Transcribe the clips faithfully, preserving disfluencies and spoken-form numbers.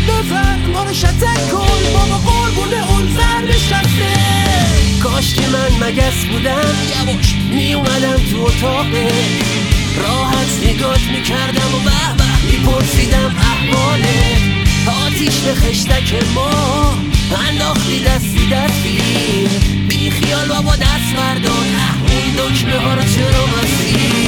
بزن ما رو شتک کن بابا قربونه اون زر نشسته. کاش که من مگس بودم یواش می اومدم تو اتاقه، راحت نگات میکردم و به به میپرسیدم احواله. آتیش به خشتک ما انداختی دستی دستی، بی خیال بابا دست بردار اون دکمه ها رو چرا بستی.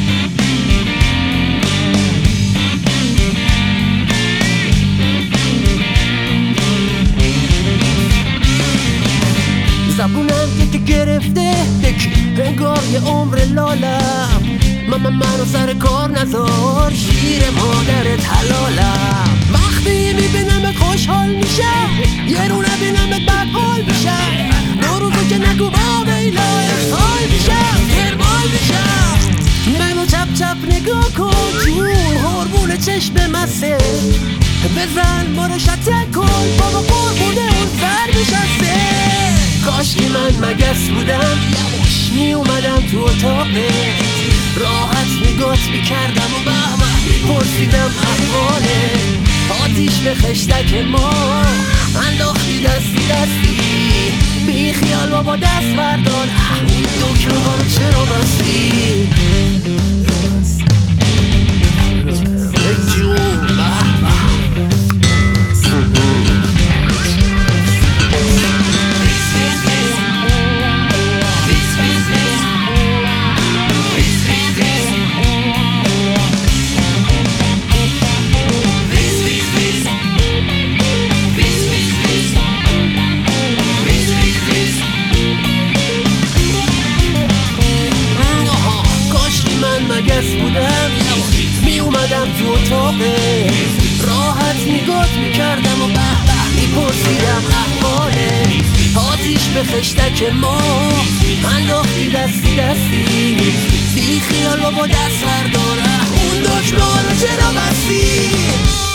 زبونم یکی گرفته یکی انگار یه عمر لالم. ماما منو سر کار نذار شیر مادرت حلالم. وقتی میبینم خوشحال میشم یه رو نبینم بد حال میشم. دو روزو که نگو با بیلا ارسال میشم ترمال میشم. منو چپ چپ نگاه کن جون قربون چشم مسته، بزن ما رو شتک کن بابا قربونه اون سر نشسته. کاش که من مگس بودم یواش می اومدم تو اتاقه، راحت نگات میکردم و به به میپرسیدم احواله. آتیش به خشتک ما انداختی دستی دستی، بی خیال بابا دست بردار این دکمه ها رو چرا بستی. مگس بودم می اومدم تو اتاقه، راحت نگات میکردم و به به میپرسیدم احواله. آتیش به خشتک ما انداختی دستی دستی، بی خیال بابا دست بردار اون دکمه ها رو چرا بستی.